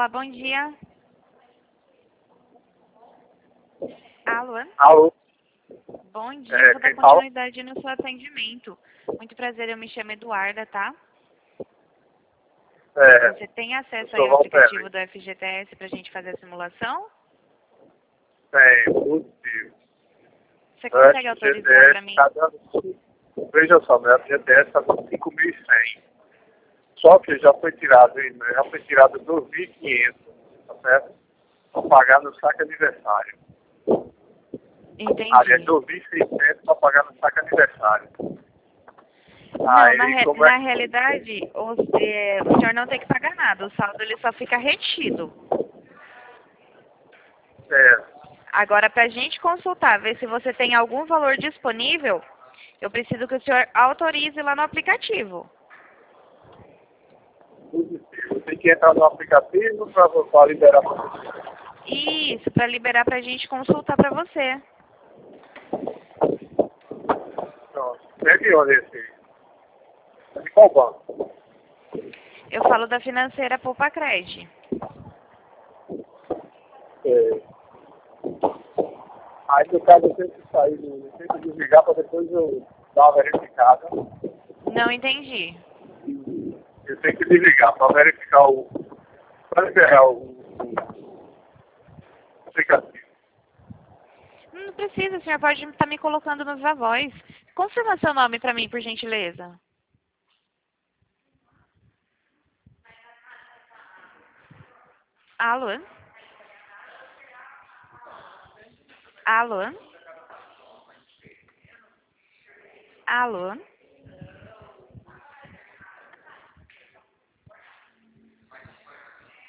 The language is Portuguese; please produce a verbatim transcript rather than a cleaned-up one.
Olá, bom dia. Alô? Alô? Bom dia, É, vou dar quem fala? continuidade no seu atendimento. Muito prazer, eu me chamo Eduarda, tá? É, Você tem eu acesso aí sou ao aplicativo Valterre. do F G T S pra gente fazer a simulação? Tem, positivo. Você Meu consegue autorizar pra F G T S mim? está dando... Veja só, meu F G T S está dando cinco mil e cem. Só que já foi tirado, hein, já foi tirado dois mil e quinhentos, tá certo? Para pagar no saque aniversário. Aliás, Entendi. dois mil e seiscentos para pagar no saque aniversário. Não, na, Aí, re- como é na que... realidade, o, é, o senhor não tem que pagar nada, o saldo ele só fica retido. É, Agora, pra gente consultar, ver se você tem algum valor disponível, eu preciso que o senhor autorize lá no aplicativo. positivo. Tem que entrar no aplicativo para liberar para você. Isso, pra liberar pra gente consultar pra você. Pronto. É de onde esse? É de qual banco? Eu falo da financeira Poupa Cred. É. Aí, no caso, eu tenho que sair, do- eu tenho que desligar para depois eu dar uma verificada. Não entendi. Eu tenho que desligar para verificar o... para liberar o, o aplicativo. Não precisa, o senhor pode estar me colocando no Viva Voz. Confirma seu nome pra mim, por gentileza. Alô? Alô? Alô?